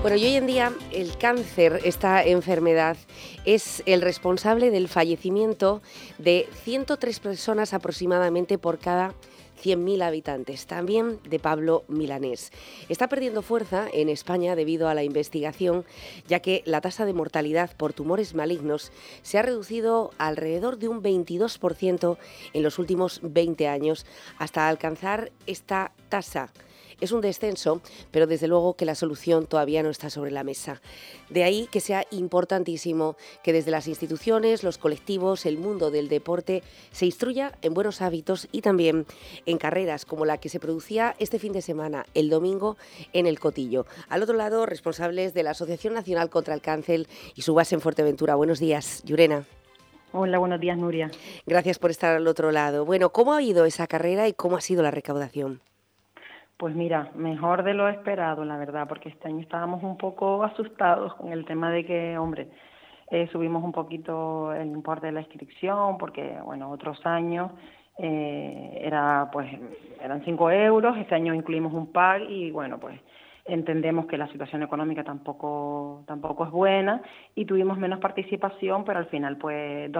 Bueno, y hoy en día el cáncer, esta enfermedad, es el responsable del fallecimiento de 103 personas aproximadamente por cada 100.000 habitantes, también de Pablo Milanés. Está perdiendo fuerza en España debido a la investigación, ya que la tasa de mortalidad por tumores malignos se ha reducido alrededor de un 22% en los últimos 20 años, hasta alcanzar esta tasa. Es un descenso, pero desde luego que la solución todavía no está sobre la mesa. De ahí que sea importantísimo que desde las instituciones, los colectivos, el mundo del deporte se instruya en buenos hábitos y también en carreras como la que se producía este fin de semana, el domingo, en el Cotillo. Al otro lado, responsables de la Asociación Nacional contra el Cáncer y su base en Fuerteventura. Buenos días, Llurena. Hola, buenos días, Nuria. Gracias por estar al otro lado. Bueno, ¿cómo ha ido esa carrera y cómo ha sido la recaudación? Pues mira, mejor de lo esperado, la verdad, porque este año estábamos un poco asustados con el tema de que, hombre, subimos un poquito el importe de la inscripción, porque, bueno, otros años eran 5 euros, este año incluimos un pack y, bueno, pues entendemos que la situación económica tampoco es buena y tuvimos menos participación, pero al final, pues,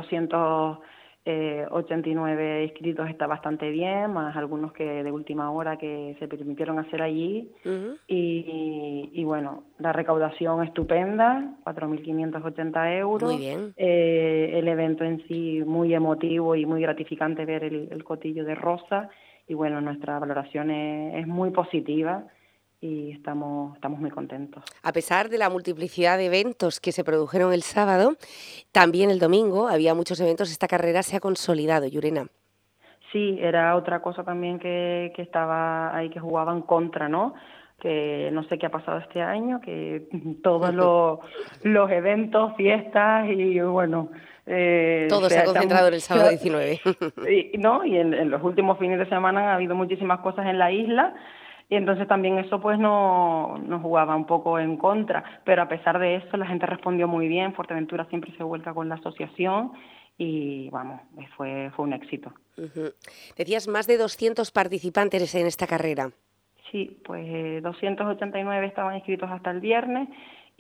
289 inscritos está bastante bien, más algunos que de última hora que se permitieron hacer allí. Uh-huh. Y bueno, la recaudación estupenda, 4.580 euros. Muy bien. El evento en sí muy emotivo y muy gratificante ver el Cotillo de Rosa. Y bueno, nuestra valoración es muy positiva y estamos muy contentos. A pesar de la multiplicidad de eventos que se produjeron el sábado, también el domingo había muchos eventos. Esta carrera se ha consolidado, Llurena. Sí, era otra cosa también que estaba ahí, que jugaba en contra, ¿no? Que no sé qué ha pasado este año, que todos los eventos, fiestas y bueno... Todo se ha concentrado en el sábado 19. ¿no? Y en los últimos fines de semana ha habido muchísimas cosas en la isla y entonces también eso pues nos jugaba un poco en contra, pero a pesar de eso la gente respondió muy bien. Fuerteventura siempre se vuelca con la asociación y vamos, fue un éxito. Uh-huh. Decías más de 200 participantes en esta carrera. Sí, pues 289 estaban inscritos hasta el viernes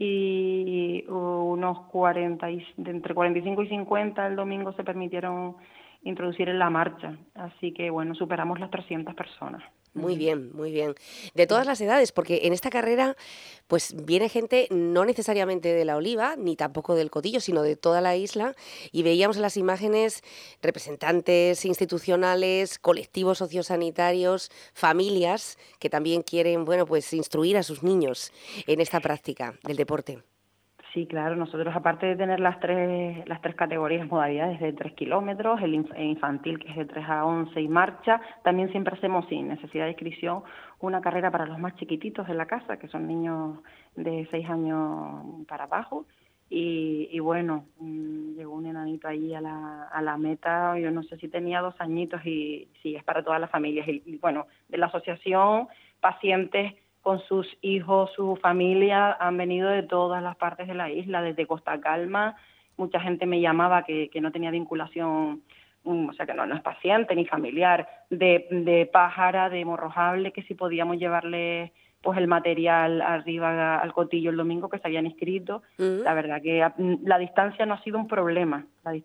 y unos entre 45 y 50 el domingo se permitieron introducir en la marcha. Así que, bueno, superamos las 300 personas. Muy bien, muy bien. De todas las edades, porque en esta carrera pues viene gente no necesariamente de La Oliva, ni tampoco del Cotillo, sino de toda la isla, y veíamos en las imágenes representantes institucionales, colectivos sociosanitarios, familias que también quieren, bueno, pues instruir a sus niños en esta práctica del deporte. Sí, claro, nosotros aparte de tener las tres categorías, modalidades de 3 kilómetros, el infantil que es de 3 a 11 y marcha, también siempre hacemos sin necesidad de inscripción una carrera para los más chiquititos de la casa, que son niños de 6 años para abajo. Y bueno, llegó un enanito allí a la meta, yo no sé si tenía 2 añitos y sí, es para todas las familias. Y bueno, de la asociación, pacientes con sus hijos, su familia, han venido de todas las partes de la isla, desde Costa Calma. Mucha gente me llamaba que no tenía vinculación, o sea, que no es paciente ni familiar, de Pájara, de Morrojable, que si podíamos llevarle pues el material arriba al Cotillo el domingo, que se habían inscrito. Uh-huh. La verdad que la distancia no ha sido un problema,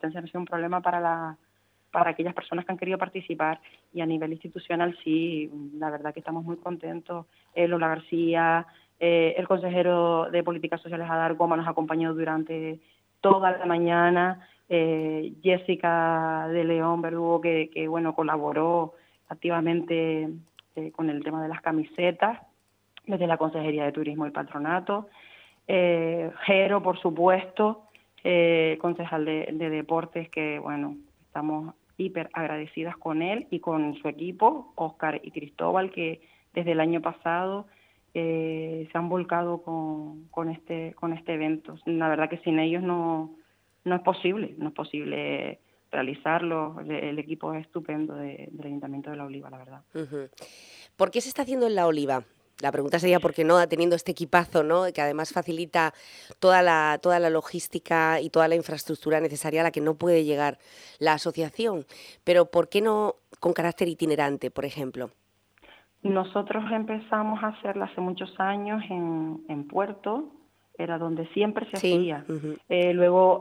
para aquellas personas que han querido participar, y a nivel institucional sí, la verdad que estamos muy contentos. Lola García, el consejero de Políticas Sociales Adar Goma nos acompañó durante toda la mañana, Jessica de León Verdugo que bueno, colaboró activamente con el tema de las camisetas desde la Consejería de Turismo y Patronato, Jero, por supuesto, concejal de Deportes, que bueno, estamos hiper agradecidas con él y con su equipo, Óscar y Cristóbal, que desde el año pasado se han volcado con este evento. La verdad que sin ellos no es posible realizarlo. El equipo es estupendo del Ayuntamiento de La Oliva, la verdad. Uh-huh. ¿Por qué se está haciendo en La Oliva? La pregunta sería por qué no, teniendo este equipazo, ¿no?, que además facilita toda la logística y toda la infraestructura necesaria a la que no puede llegar la asociación. Pero ¿por qué no con carácter itinerante, por ejemplo? Nosotros empezamos a hacerla hace muchos años en Puerto, era donde siempre se Sí. hacía. Luego,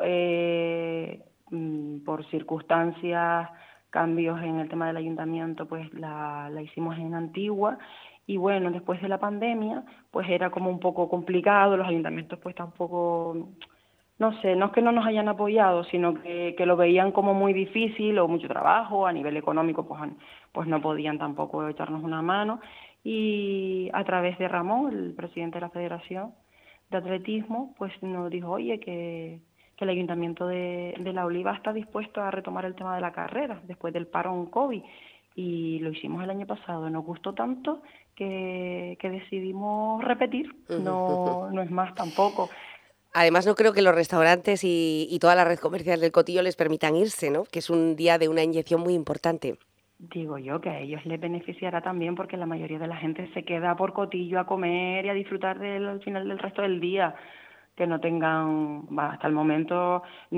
por circunstancias, cambios en el tema del ayuntamiento, pues la hicimos en Antigua. Y bueno, después de la pandemia, pues era como un poco complicado, los ayuntamientos pues tampoco, no sé, no es que no nos hayan apoyado, sino que lo veían como muy difícil o mucho trabajo, a nivel económico pues no podían tampoco echarnos una mano. Y a través de Ramón, el presidente de la Federación de Atletismo, pues nos dijo, oye, que el Ayuntamiento de La Oliva está dispuesto a retomar el tema de la carrera después del parón COVID. Y lo hicimos el año pasado, nos gustó tanto que decidimos repetir, no es más tampoco. Además, no creo que los restaurantes y toda la red comercial del Cotillo les permitan irse, ¿no? Que es un día de una inyección muy importante. Digo yo que a ellos les beneficiará también porque la mayoría de la gente se queda por Cotillo a comer y a disfrutar al final del resto del día, que no tengan, hasta el momento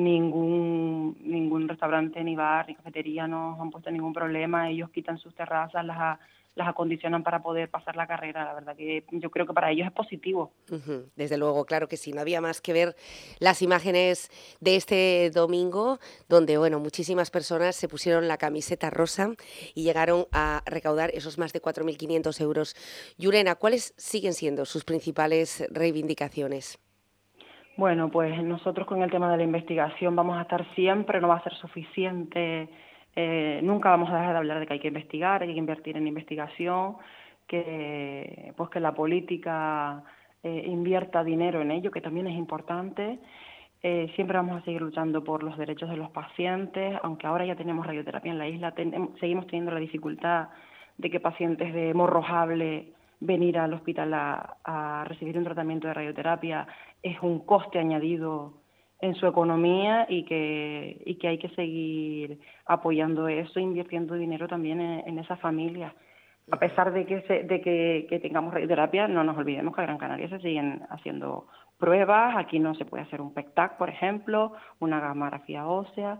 ningún restaurante ni bar ni cafetería nos han puesto ningún problema, ellos quitan sus terrazas, las acondicionan para poder pasar la carrera, la verdad que yo creo que para ellos es positivo. Desde luego, claro que sí, no había más que ver las imágenes de este domingo, donde bueno, muchísimas personas se pusieron la camiseta rosa y llegaron a recaudar esos más de 4.500 euros. Yurena, ¿cuáles siguen siendo sus principales reivindicaciones? Bueno, pues nosotros con el tema de la investigación vamos a estar siempre, no va a ser suficiente, nunca vamos a dejar de hablar de que hay que investigar, hay que invertir en investigación, que pues que la política invierta dinero en ello, que también es importante. Siempre vamos a seguir luchando por los derechos de los pacientes, aunque ahora ya tenemos radioterapia en la isla, seguimos teniendo la dificultad de que pacientes de hemorrojable venir al hospital a recibir un tratamiento de radioterapia es un coste añadido en su economía y que hay que seguir apoyando eso, invirtiendo dinero también en esas familias. A pesar de que tengamos radioterapia, no nos olvidemos que en Gran Canaria se siguen haciendo pruebas. Aquí no se puede hacer un PET-TAC, por ejemplo, una gamografía ósea,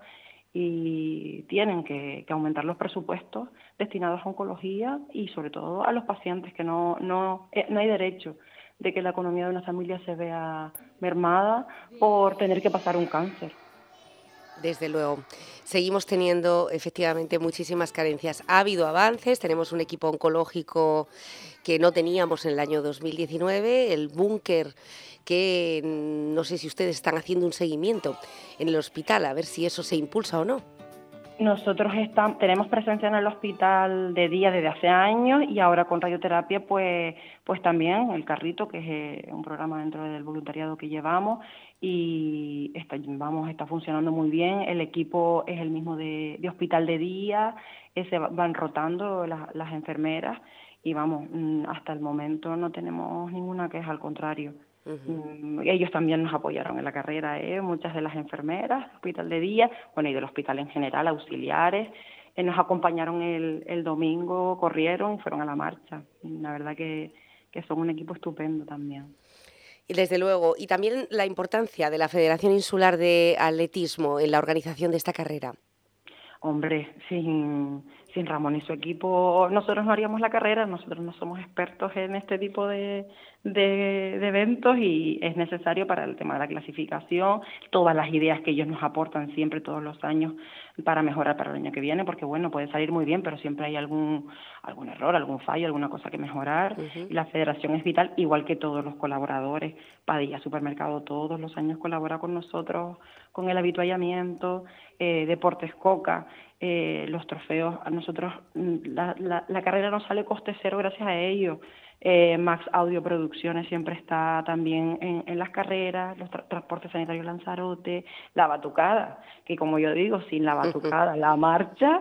y tienen que aumentar los presupuestos destinados a oncología y sobre todo a los pacientes, que no hay derecho de que la economía de una familia se vea mermada por tener que pasar un cáncer. Desde luego. Seguimos teniendo efectivamente muchísimas carencias. Ha habido avances, tenemos un equipo oncológico que no teníamos en el año 2019, el búnker que no sé si ustedes están haciendo un seguimiento en el hospital, a ver si eso se impulsa o no. Nosotros tenemos presencia en el hospital de día desde hace años y ahora con radioterapia pues también el carrito, que es un programa dentro del voluntariado que llevamos y está funcionando muy bien. El equipo es el mismo de hospital de día, se van rotando las enfermeras y vamos, hasta el momento no tenemos ninguna queja, al contrario. Ellos también nos apoyaron en la carrera, muchas de las enfermeras del hospital de día, bueno, y del hospital en general, auxiliares, nos acompañaron el domingo, corrieron y fueron a la marcha. La verdad que son un equipo estupendo también. Y desde luego, y también la importancia de la Federación Insular de Atletismo en la organización de esta carrera. Hombre, sin Ramón y su equipo nosotros no haríamos la carrera, nosotros no somos expertos en este tipo de eventos y es necesario para el tema de la clasificación, todas las ideas que ellos nos aportan siempre, todos los años, para mejorar para el año que viene, porque bueno, puede salir muy bien, pero siempre hay algún error, algún fallo, alguna cosa que mejorar, y la federación es vital, igual que todos los colaboradores. Padilla Supermercado todos los años colabora con nosotros, con el habituallamiento, Deportes Coca, los trofeos. A nosotros la carrera nos sale coste cero gracias a ellos. Max Audio Producciones siempre está también en las carreras, los transportes sanitarios Lanzarote, la batucada, que como yo digo, sin la batucada, la marcha,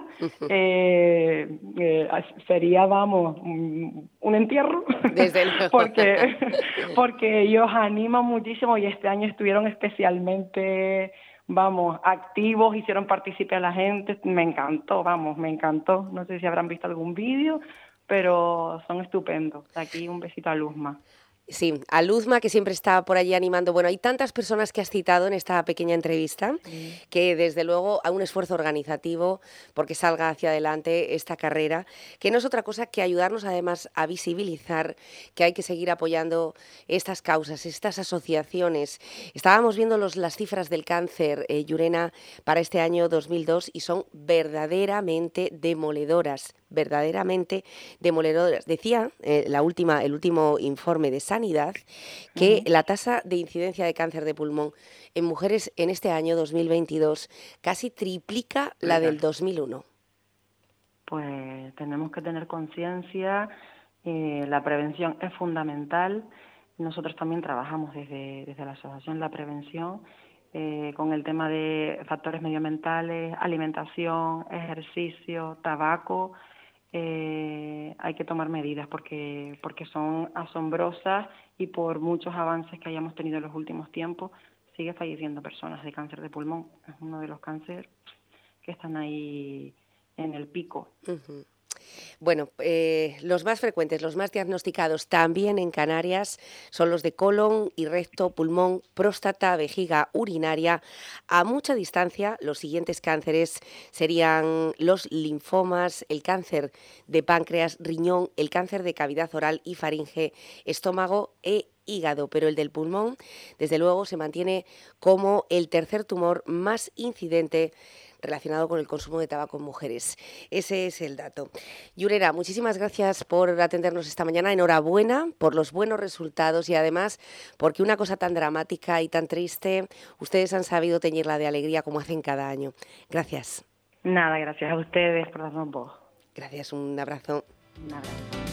sería, vamos, un entierro, Desde luego. porque ellos animan muchísimo y este año estuvieron especialmente, vamos, activos, hicieron partícipe a la gente, me encantó, no sé si habrán visto algún vídeo, pero son estupendos. De aquí un besito a Luzma. Sí, a Luzma, que siempre está por allí animando. Bueno, hay tantas personas que has citado en esta pequeña entrevista que desde luego hay un esfuerzo organizativo porque salga hacia adelante esta carrera, que no es otra cosa que ayudarnos además a visibilizar que hay que seguir apoyando estas causas, estas asociaciones. Estábamos viendo las cifras del cáncer, Llurena, para este año 2002 y son verdaderamente demoledoras. Decía el último informe de Sanidad que la tasa de incidencia de cáncer de pulmón en mujeres en este año 2022 casi triplica la del 2001. Pues tenemos que tener conciencia, la prevención es fundamental. Nosotros también trabajamos desde la asociación la prevención con el tema de factores medioambientales, alimentación, ejercicio, tabaco. Hay que tomar medidas porque son asombrosas y por muchos avances que hayamos tenido en los últimos tiempos, sigue falleciendo personas de cáncer de pulmón. Es uno de los cánceres que están ahí en el pico. Uh-huh. Bueno, los más frecuentes, los más diagnosticados también en Canarias son los de colon y recto, pulmón, próstata, vejiga urinaria. A mucha distancia, los siguientes cánceres serían los linfomas, el cáncer de páncreas, riñón, el cáncer de cavidad oral y faringe, estómago e hígado, pero el del pulmón, desde luego, se mantiene como el tercer tumor más incidente relacionado con el consumo de tabaco en mujeres. Ese es el dato. Llurena, muchísimas gracias por atendernos esta mañana. Enhorabuena por los buenos resultados y además porque una cosa tan dramática y tan triste, ustedes han sabido teñirla de alegría como hacen cada año. Gracias. Nada, gracias a ustedes por darnos voz. Gracias, un abrazo. Un abrazo.